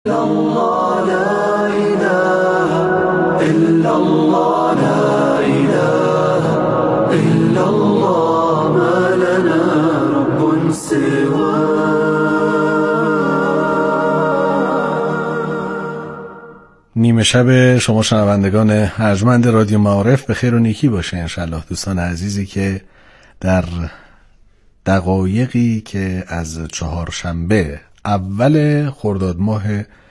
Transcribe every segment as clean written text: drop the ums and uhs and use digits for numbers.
الله لا إله إلا الله لا إله إلا الله ما لنا رب سواه. نیمه شب شما شنوندگان ارجمند رادیو معارف به خیر و نیکی باشه انشالله. دوستان عزیزی که در دقایقی که از چهارشنبه اول خرداد ماه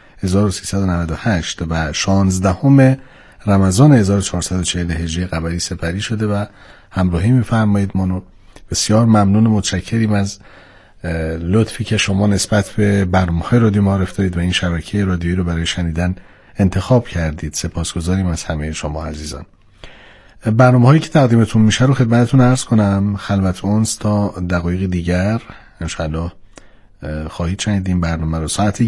1398 و 16 رمضان 1440 هجری قمری سپری شده و همراهی می‌فرمایید ما رو. بسیار ممنون و متشکریم از لطفی که شما نسبت به برنامه‌های رادیو معارف دارید و این شبکه رادیویی رو برای شنیدن انتخاب کردید. سپاسگزاریم از همه شما عزیزان. برنامه‌هایی که تقدیمتون میشه رو خدمتتون عرض کنم. خلوت اونس تا دقایق دیگر انشالله خواهید شنید این برنامه رو. ساعت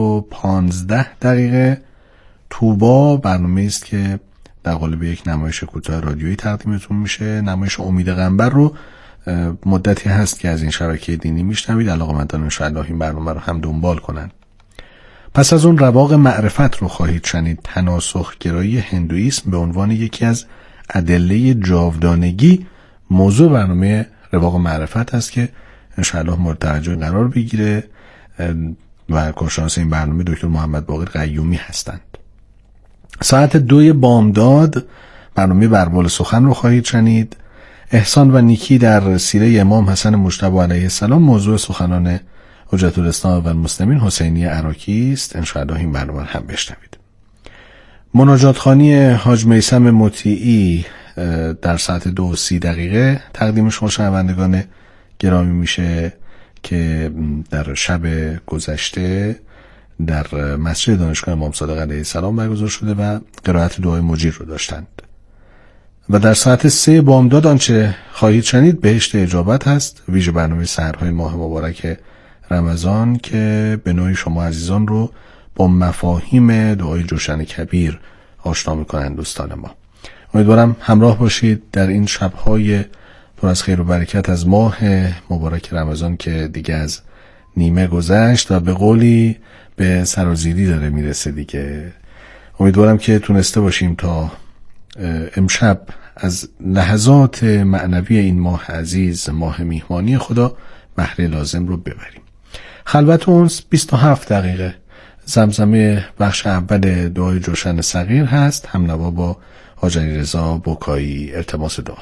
1:15 توبا برنامه است که در قالب یک نمایش کوتاه رادیویی تقدیمتون میشه. نمایش امید قنبر رو مدتی هست که از این شبکه دینی میشنوید. علاقه‌مندان انشالله این برنامه رو هم دنبال کنن. پس از اون رواق معرفت رو خواهید شنید. تناسخ گرایی هندویسم به عنوان یکی از ادله جاودانگی موضوع برنامه رواق معرفت است که انشاءالله مورد توجه قرار بگیره و کارشناس این برنامه دکتر محمد باقر قیومی هستند. ساعت 2 بامداد برنامه بربال سخن رو خواهید شنید. احسان و نیکی در سیره امام حسن مجتبی علیه السلام موضوع سخنان حجت الاسلام و المسلمین حسینی عراقی است. انشاءالله این برنامه هم بشنوید. مناجات خوانی حاج میثم مطیعی در ساعت 2:30 تقدیم شما شنوندگان گرامی میشه که در شب گذشته در مسجد دانشگاه امام صادق علیه السلام برگزار شده و قرائت دعای مجیر رو داشتند. و در ساعت 3 بامداد آنچه خواهید شنید بهشت اجابت هست، ویژه برنامه سحرهای ماه مبارک رمضان که به نوعی شما عزیزان رو با مفاهیم دعای جوشن کبیر آشنا میکنند. دوستان ما امیدوارم همراه باشید در این شبهای پر از خیر و برکت از ماه مبارک رمضان که دیگه از نیمه گذشت و به قولی به سرازیری داره میرسه دیگه. امیدوارم که تونسته باشیم تا امشب از لحظات معنوی این ماه عزیز، ماه میهمانی خدا، بهره لازم رو ببریم. خلوت اونس 27 زمزمه بخش اول دعای جوشن صغیر هست. هم نوا با حاج علیرضا بکایی. التماس دعا.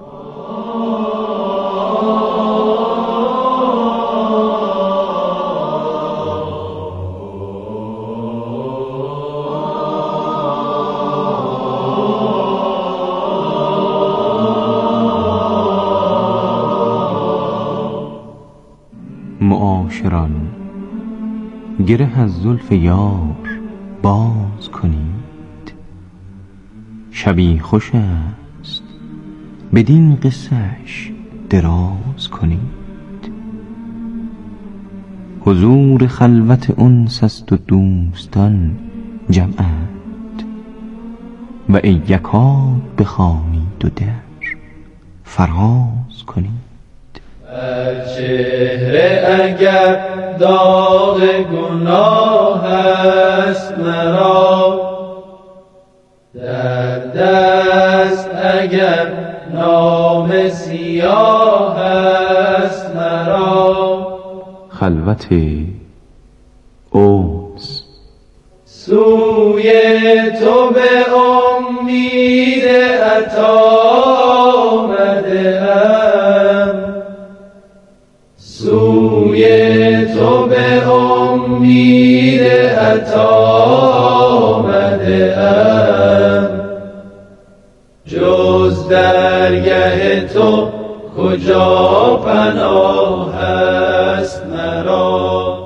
معاشران گره از زلف یار باز کنید، شبی خوش است بدین قصه‌اش دراز کنید. حضور خلوت انس است و دوستان جمعند، و ای یکاد بخوانید و در فراز کنید. چهره اگر داغ گناه است مرا، در دست اگر نام سیاه است مرا، خلوت انس سوی تو به امید عطا آمده ام، سوی تو به امید عطا آمده ام، جز درگه تو کجا پناه است مرا،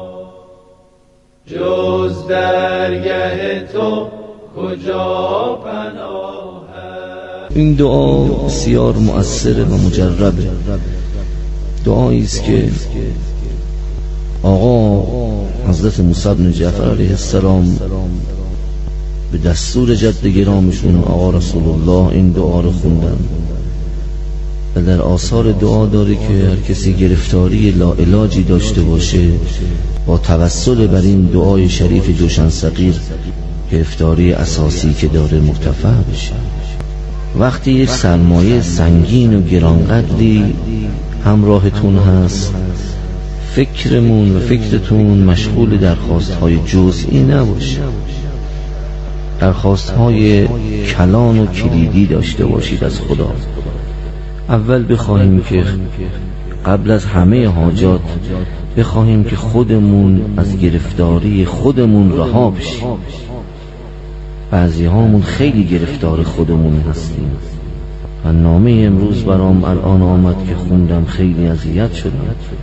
جز درگه تو کجا پناه است. این دعا بسیار مؤثر و مجربه. دعایی است که آقا حضرت موسی بن جعفر علیه السلام به دستور جد گرامیشون آقا رسول الله این دعا رو خوندن و در آثار دعا داره که هر کسی گرفتاری لاعلاجی داشته باشه با توسل بر این دعای شریف جوشن صغیر گرفتاری اساسی که داره مرتفع بشه. وقتی یک سرمایه سنگین و گرانقدری همراهتون هست، فکرمون و فکرتون مشغول درخواست‌های جزئی نباشه، درخواست‌های کلان و کلیدی داشته باشید از خدا. اول بخواهیم که قبل از همه حاجات بخواهیم که خودمون از گرفتاری خودمون رها بشیم. بعضی هامون خیلی گرفتار خودمون هستیم و نامه امروز برام الان آمد که خوندم خیلی اذیت شدم.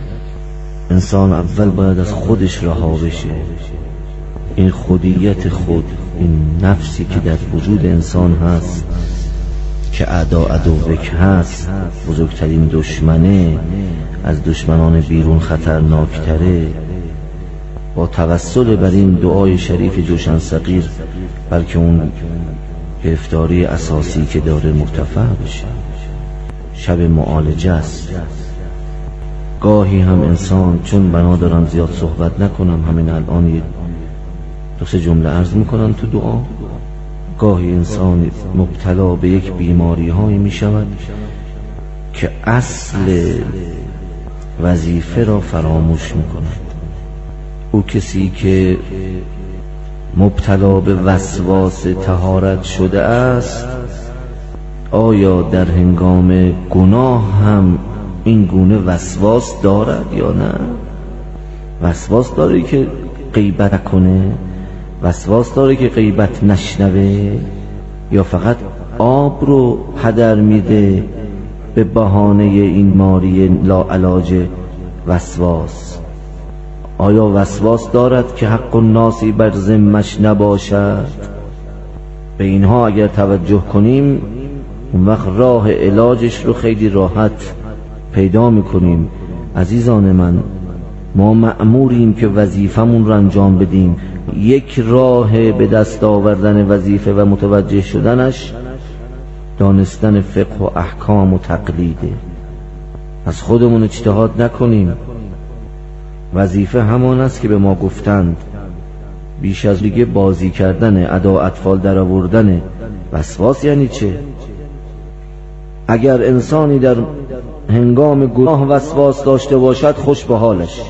انسان اول باید از خودش رها بشه. این خودیت خود، این نفسی که در وجود انسان هست که عدوک هست، بزرگترین دشمنه، از دشمنان بیرون خطرناکتره، با توسل بر این دعای شریف جوشن صغیر بلکه اون گرفتاری اساسی که داره مرتفع بشه. شب معالجه است. گاهی هم انسان، چون بنا دارم زیاد صحبت نکنم، همین الان یه دو سه جمله عرض میکنم تو دعا. گاهی انسان مبتلا به یک بیماری هایی می شود که اصل وظیفه را فراموش می کند. او کسی که مبتلا به وسواس طهارت شده است، آیا در هنگام گناه هم این گونه وسواس دارد یا نه؟ وسواس داره که غیبت کنه؟ وسواس داره که غیبت نشنوه؟ یا فقط آب رو هدر میده به بهانه این ماری لاعلاج وسواس؟ آیا وسواس دارد که حق الناسی بر ذمش نباشد؟ به اینها اگر توجه کنیم، اون وقت راه علاجش رو خیلی راحت پیدا میکنیم. عزیزان من، ما مأموریم که وظیفمون رو انجام بدیم. یک راه به دست آوردن وظیفه و متوجه شدنش دانستن فقه و احکام و تقلیده. از خودمون اجتهاد نکنیم. وظیفه همان است که به ما گفتند. بیش از دیگه بازی کردن، ادا اطفال در آوردن. وسواس یعنی چه؟ اگر انسانی در هنگام گناه وسواس داشته باشد، خوش به حالش،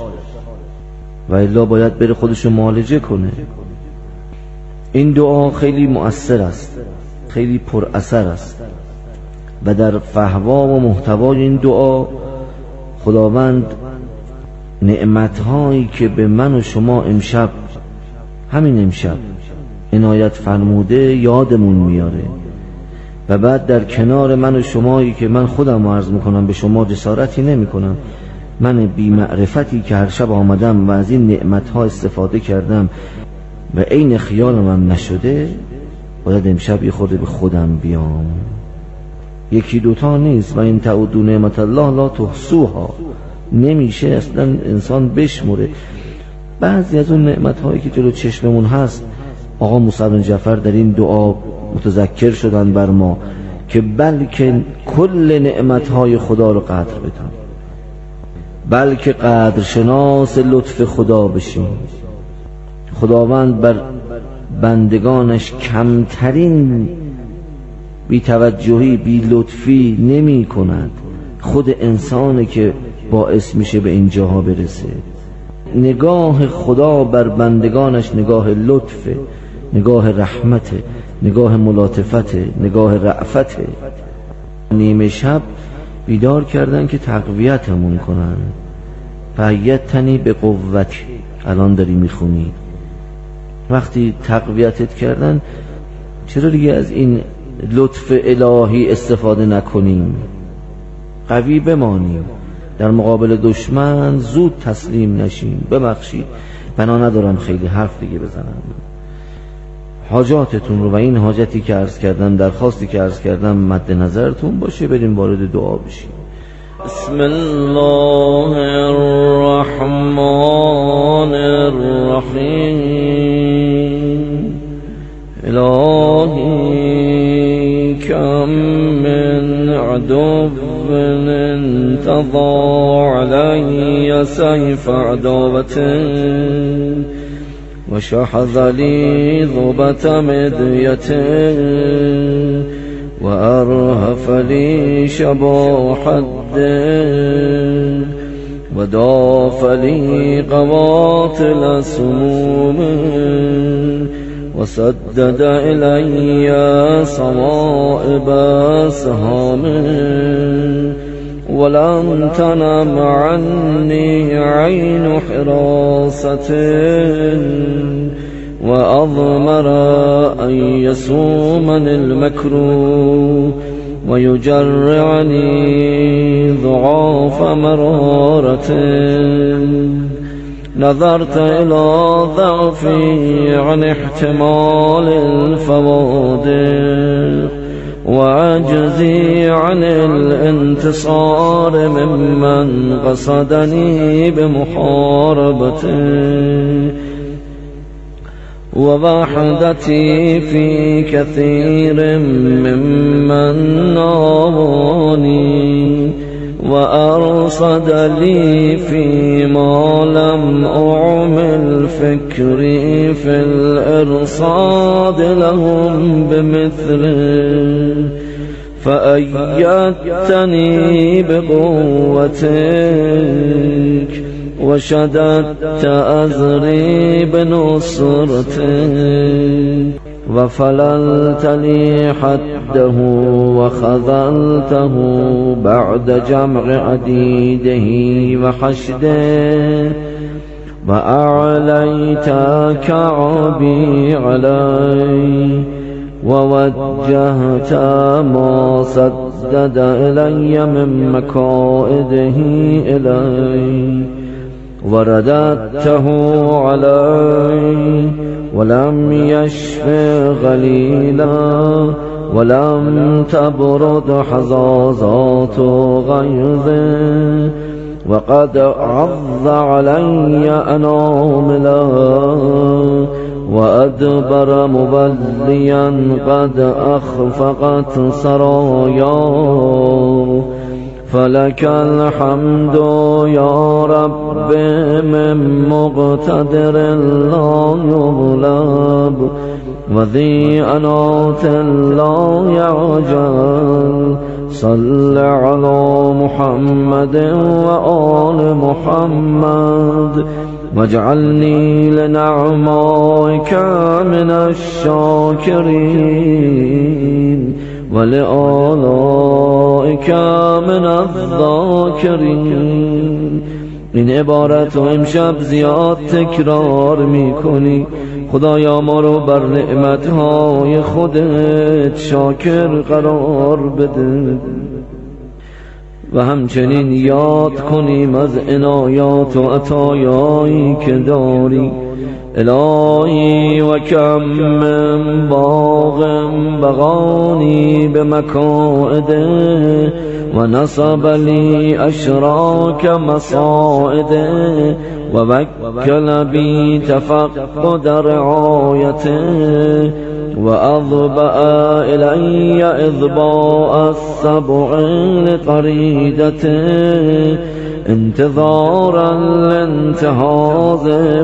و الا باید بره خودشو معالجه کنه. این دعا خیلی مؤثر است، خیلی پر اثر است و در فحوا و محتوای این دعا خداوند نعمتهایی که به من و شما امشب، همین امشب عنایت فرموده یادمون میاره. و بعد در کنار من و شمایی که من خودم عرض میکنم، به شما جسارتی نمیکنم، من بی معرفتی که هر شب آمدم و از این نعمتها استفاده کردم و عین خیالم هم نشده، باید امشب یه خورده به خودم بیام. یکی دوتا نیست. و این تعودوا نعمت الله لا تحصوها، نمیشه اصلا انسان بشمره. بعضی از اون نعمتهایی که جلو چشممون هست، آقا موسی بن جعفر در این دعا متذکر شدن بر ما که بلکه کل نعمتهای خدا رو قدر بدیم، بلکه قدرشناس لطف خدا بشیم. خداوند بر بندگانش کمترین بی توجهی، بی لطفی نمی کند. خود انسانه که باعث میشه به این جاها برسه. نگاه خدا بر بندگانش نگاه لطفه، نگاه رحمته، نگاه ملاطفته، نگاه رأفته. نیمه شب بیدار کردن که تقویتمون کنن. فایتنی به قوت، الان داری میخونی. وقتی تقویتت کردن، چرا دیگه از این لطف الهی استفاده نکنیم؟ قوی بمانیم، در مقابل دشمن زود تسلیم نشیم. ببخشید بنا ندارم خیلی حرف دیگه بزنم. حاجاتتون رو و این حاجتی که عرض کردم، درخواستی که عرض کردم مد نظرتون باشه. بریم وارد دعا بشیم. بسم الله الرحمن الرحیم. الهی کم من عدو انتظى علی سيف عداوة وشحذ لي ضبة مدية وأرهف لي شبا حد وداف لي قواتل سموم وسدد إلي صوائب سهام ولم تنم عني عين حراسة وأضمر أن يسومني المكروه ويجرعني ضعاف مرارة نظرت إلى ضعفي عن احتمال الفوادق وعجزي عن الانتصار ممن قصدني بمحاربته ووحدتي في كثير ممن ناواني وأرصد لي فيما لم أعمل فكري في الإرصاد لهم بمثله فأيدتني بقوتك وشددت أزري بنصرتك وفللت لي حده وخذلته بعد جمع عديده وحشده وأعليت كعبي علي ووجهت ما سدد إلي من مكائده إلي ورددته علي ولم يشف غليلا ولم تبرد حظاظات غيظه وقد عض علي أناملا وأدبر مبليا قد أخفقت سراياه فلك الحمد يا رب من مقتدر لا يغلب وذي أنات لا يعجل صل على محمد وآل محمد واجعلني لنعمائك من الشاكرين ولآلائك من الذاکرین. این عبارت رو امشب زیاد تکرار میکنی. خدایا ما رو بر نعمتهای خودت شاکر قرار بده و همچنین یاد کنیم از عنایات و عطایایی که داری. الهی و کم من باغ بغانی بمکائده و نصب لی اشراک مصائده و وکل بی تفقد رعایته و اضبع الی اضباء السبع لطریدته انتظارا لانتهاز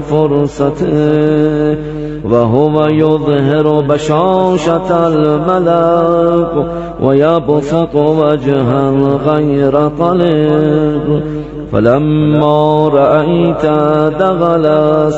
فرصته وهو يظهر بشاشة الملك ويبسط وجها غير طلق. فلما رأيت دغل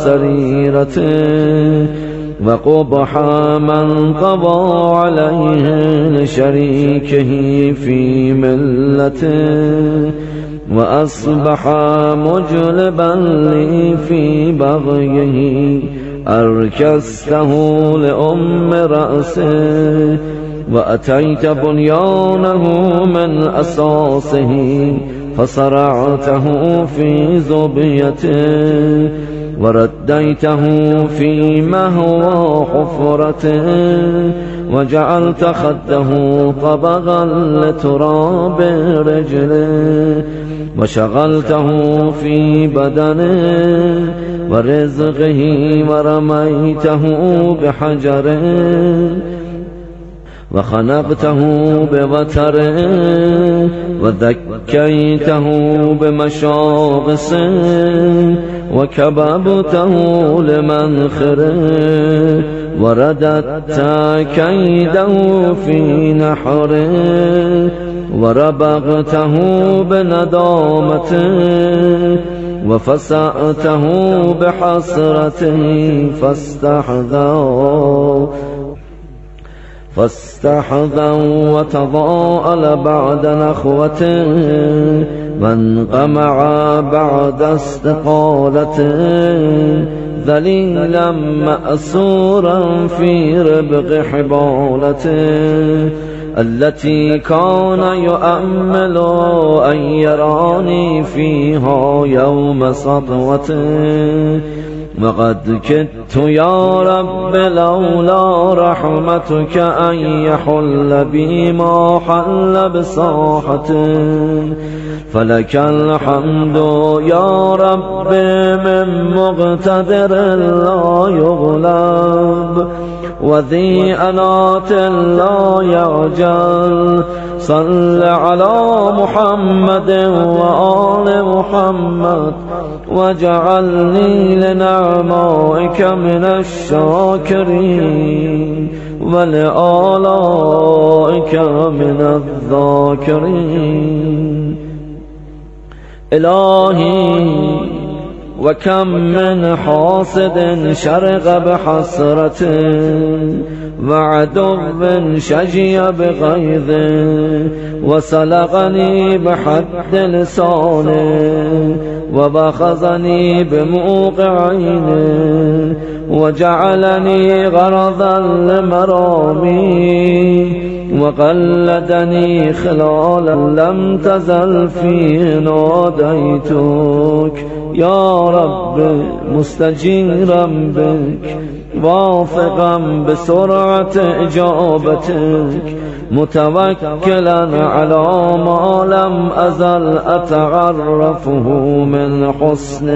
سريرته وقبح من قضى عليه لشريكه في ملته وأصبح مجلبا لي في بغيه أركسته لأم رأسه وأتيت بنيانه من أساسه فصرعته في زبيته ورديته في مهوى حفرته وجعلت خده طبغا لتراب رجله وشغلته في بدنه ورزقه ورميته بحجره وخنقته بوتر وذكيته بمشاغس وكببته لمنخر ورددت كيده في نحر وربغته بندامة وفسأته بحسرته فاستحذى وتضاءل بعد نخوة وانقمع بعد استقالة ذليلا مأسورا في ربق حبالته التي كان يؤمل أن يراني فيها يوم سطوته وقد كدت يا رب لولا رحمتك أن يحل بي ما حل بساحته فلك الحمد يا رب من مقتدر لا يغلب وذي أنات لا يعجل صل على محمد وآل محمد واجعلني لنعمائك من الشاكرين ولآلائك من الذاكرين. إلهي وكم من حاسد شرق بحسرة وعدو شجي بغيظ وسلقني بحد لسانه وبخزني بموقع عينه وجعلني غرضا لمرامي وقلدني خلالا لم تزل فيه ناديتك يا رب مستجيرا بك واثقا بسرعة إجابتك متوكلا على ما لم أزل أتعرفه من حسن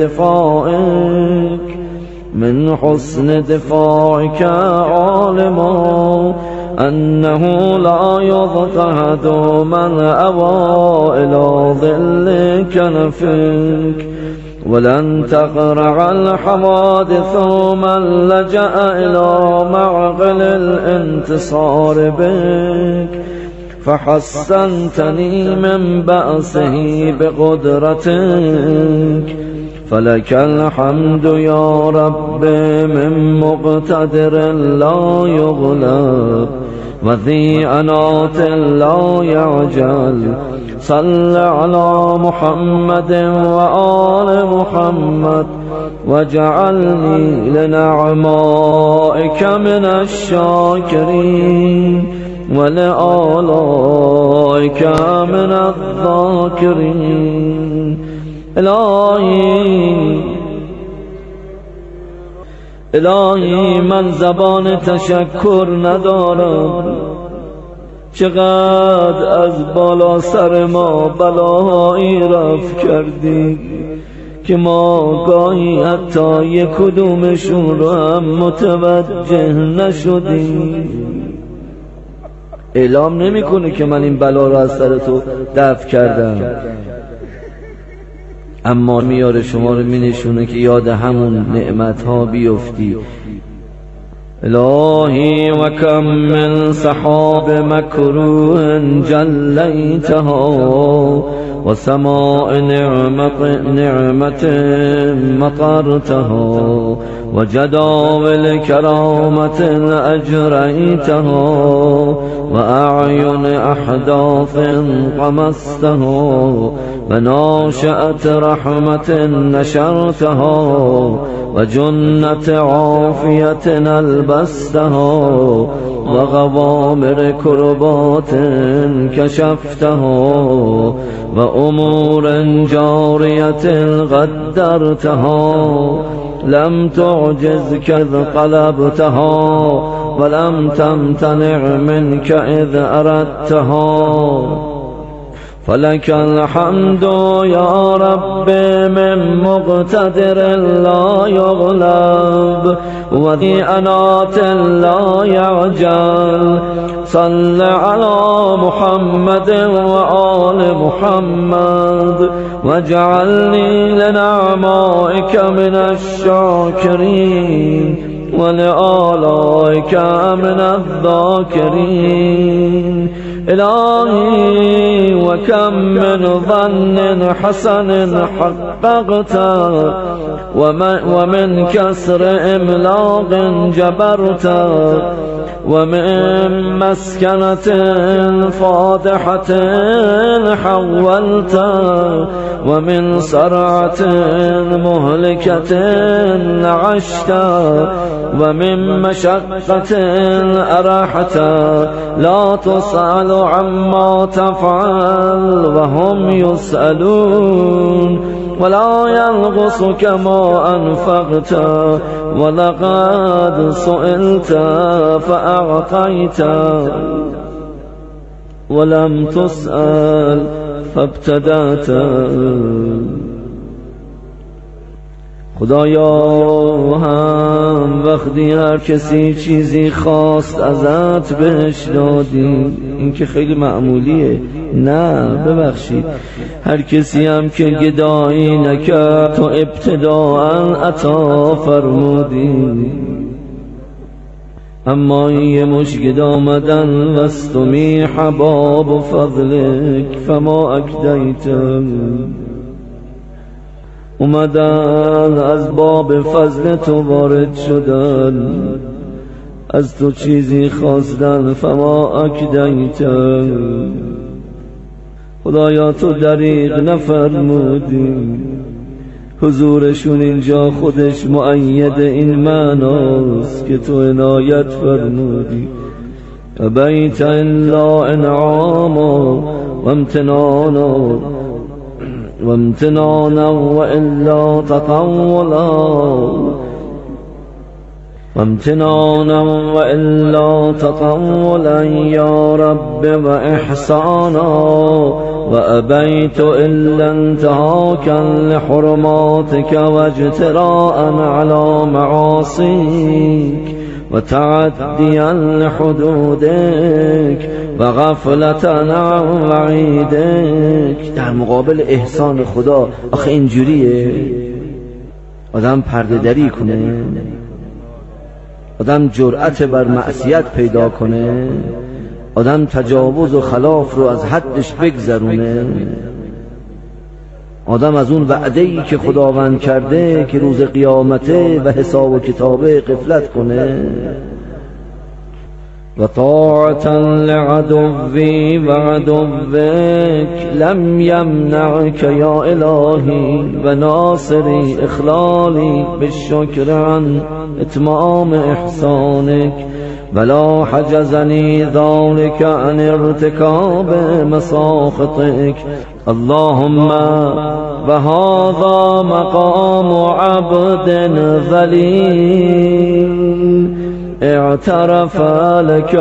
دفاعك عالما أنه لا يضطهد من أوى إلى ظل كنفك ولن تقرع الحوادث من لجأ إلى معقل الانتصار بك فحسنتني من بأسه بقدرتك فلك الحمد يا رب من مقتدر لا يغلب وذي أنات لا يعجل صل على محمد وآل محمد واجعلني لنعمائك من الشاكرين ولآلائك من الذاكرين. إلهی من زبان تشکر ندارم چقدر از بالا سر ما بلاهایی رفت کردی که ما گاهی حتی یک کدومشون رو هم متوجه نشدیم. اعلام نمیکنه که من این بلا رو از سر تو دفع کردم، اما میاره شما رو مینشونه که یاد همون نعمتها بیفتی. الهی و کم من سحاب مکروه جلیتها و سماء نعمت مطرتها و جداول کرامت اجریتها و اعین احداث قمستها و ناشأت رحمت نشرتها و جنت عافیت البستها و غوامر کربات کشفتها و امور جاریت قدرتها لم تعجز كذ قلبتها ولم تمتنع منك إذ أردتها فلك الحمد يا رب من مقتدر لا يغلب وذي أنات لا يعجل صل على محمد وآل محمد واجعلني لنعمائك من الشاكرين ولآلائك من الذاكرين إلهي وكم من ظن حسن حققت ومن كسر إملاق جبرت ومن مسكنة فاضحة حولت ومن سرعة مهلكة عشت ومن مشقة أرحت لا تسأل عما تفعل وهم يسألون ولا ينقصك ما أنفقت ولقد سئلت فأعطيت ولم تسأل فابتدأت. خدایا هم وقتی هر کسی چیزی خواست ازت بهش دادی، این که خیلی معمولیه، نه ببخشید، هر کسی هم که گدایی نکرد تو ابتداء عطا فرمودی، اما یه مشگد آمدن وستمی حباب فضلک فما اکدیتم، اومدن از باب فضل تو وارد شدن، از تو چیزی خواستن فما اکدیتم. خدایا تو دریغ نفرمودی، حضورشون اینجا خودش مؤید این معناست که تو عنایت فرمودی. ابیت الا انعاما و امتنانا و الا تطولا یا رب و احسانا و ابیت الا انتهاکا لحرماتك و اجتراء على معاصیک و تعدیا لحدودک و غفلتا عن وعیدک. در مقابل احسان خدا آخه اینجوریه آدم پرده دری کنه، آدم جرأت بر معصیت پیدا کنه، آدم تجاوز و خلاف رو از حدش بگذرونه، آدم از اون وعده‌ای که خداوند کرده که روز قیامته و حساب و کتابه غفلت کنه. و طاعتا لعدوی و عدوک لم یمنعک یا الهی و ناصری اخلالی بالشکر عن اتمام احسانک ولا حجزنی ذلك عن ارتکاب مساخطک. اللهم و هذا مقام عبد ذلیل اعترف لك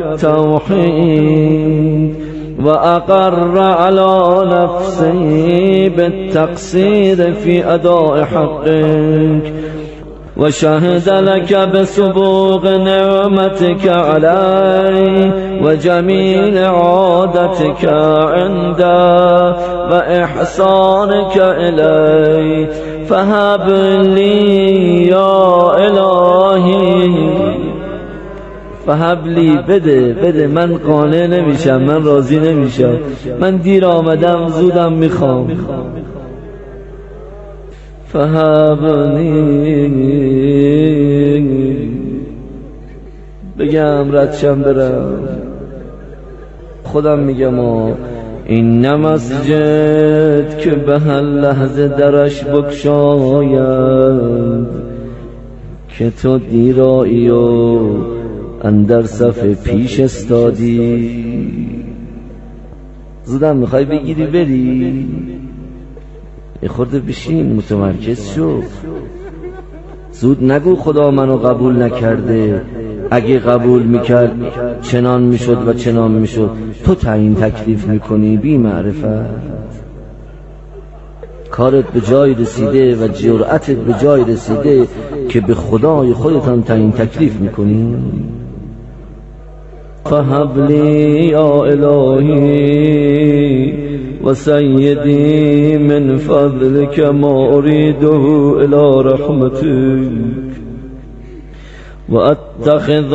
بالتوحید و اقر على نفسه بالتقصیر في اداء حقك و شهد لك بسبوغ نعمتك علي و جمیل عادتك عنده و احسانك إلي فهب لي یا الهی، فهب لی، بده، من قانع نمیشم، من راضی نمیشم، من دیر آمدم زودم میخوام. فهبنی، بگم ردشم برم، خودم میگم این مسجد که به هر لحظه درش بگشاید که تو دیرایی و اندر صف پیش استادی، زودم میخوای بگیری بری، یه خورده بشین متمرکز شو، زود نگو خدا منو قبول نکرده، اگه قبول میکرد چنان میشد و چنان میشد. تو تعیین تکلیف میکنی بی معرفت. کارت به جای رسیده و جرأتت به جای رسیده که به خدای خودتان تعیین تکلیف میکنی. فهب لی یا الهی و سیدی من فضلک ما اریده الی رحمتک و اتخذ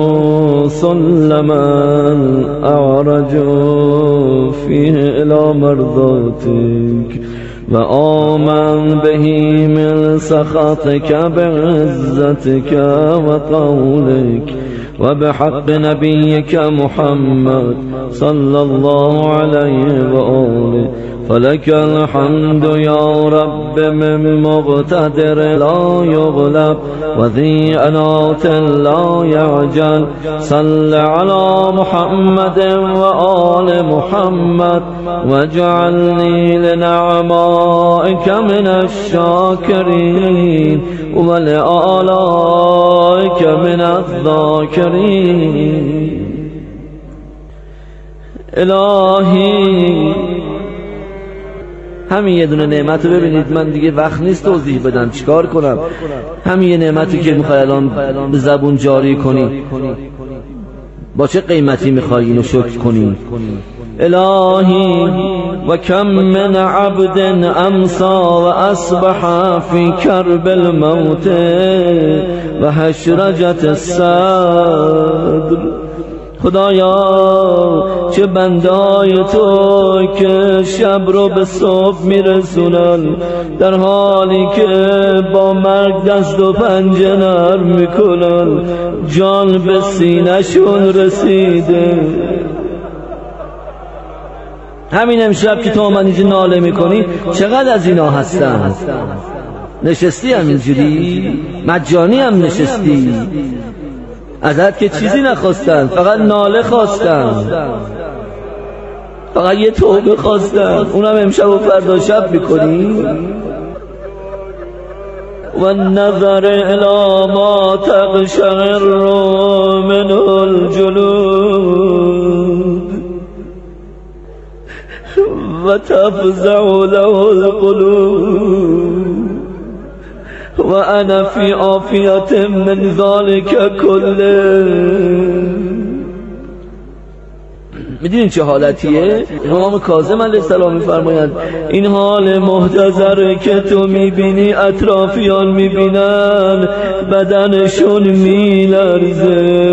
سلما اعرج فیه الی مرضاتک و آمن بهی من سخطک بعزتک و قولک و بحق نبیک محمد صلی الله علیه و آله. فلك الحمد یا رب من مقتدر لا یغلب و ذی عنات لا یعجل. صل علی محمد و آل محمد واجعلنی لنعمائک من الشاکرین و لآلائک من الذاکرین. الهی همین یه دونه نعمت رو ببینید. من دیگه وقت نیست توضیح بدم، چیکار کنم؟ همین یه نعمتی که میخوای الان به زبون جاری کنی، با چه قیمتی میخوای اینو شکر کنی؟ الهی و کم من عبد امسا و اصبح فی کرب الموت و حشرجت الصدر. خدایا چه بندای تو که شب رو به صبح میرسونن در حالی که با مرگ دست و پنجه نرم میکنن، جان به سینه‌شون رسیده. همین امشب که تو آمد اینجا ناله میکنی، چقدر از اینا هستن؟ نشستی همینجوری مجانی هم نشستی، ازت که چیزی نخواستن، فقط ناله خواستن، فقط یه توبه خواستن، اونم امشب و فردا شب میکنی. و نظر الی ما تقشعر منه الجلود و تفزع له القلوب و انا فی عافیت من ذالک کله. میدونین چه حالتیه؟ امام کاظم علیه السلام میفرمایند این حال محتضر که تو میبینی اطرافیان میبینن، بدنشون میلرزه،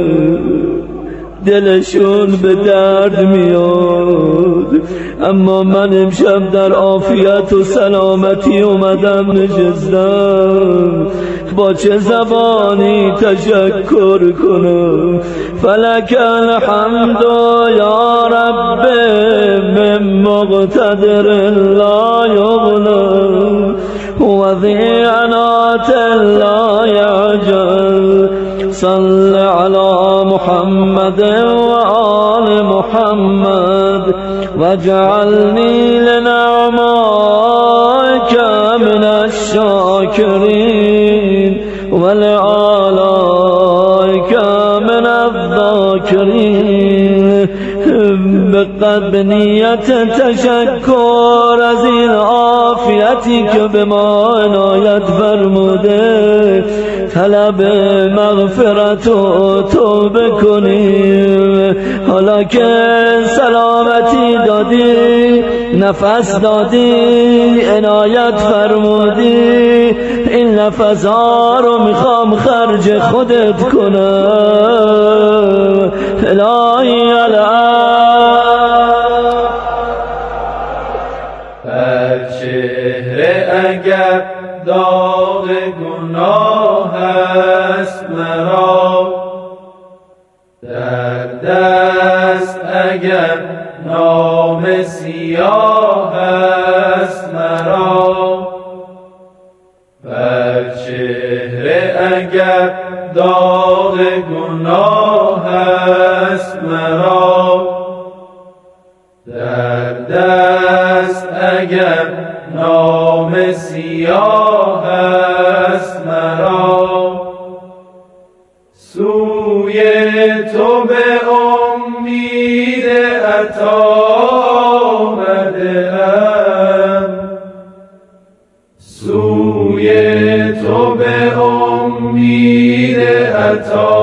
دلشون به درد میاد، اما من امشب در عافیت و سلامتی اومدم نشستم، با چه زبانی تشکر کنم؟ فلک الحمد یا رب من مقتدر لا یغلب و ذی عنات لا یعجل. صل علی محمد و آل محمد واجعلنی لنعمائک من الشاکرین و لآلائک من الذاکرین. به نیت تشکر از این عافیتی که به ما عنایت فرموده، طلب مغفرت و توبه کنیم. حالا که سلامتی دادی، نفس دادی، عنایت فرمودی، این نفس‌ها رو میخوام خرج خودت کنم. الهی بر چهره اگر داغ گناه است مرا، در دست اگر نام سیاه است مرا، بر چهره اگر داغ گناه است مرا، در دست اگر نام سیاه است مرا. تو به امید عطا آمده‌ام، سوی تو به امید عطا